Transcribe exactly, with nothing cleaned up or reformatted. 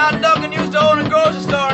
John Duncan used to own a grocery store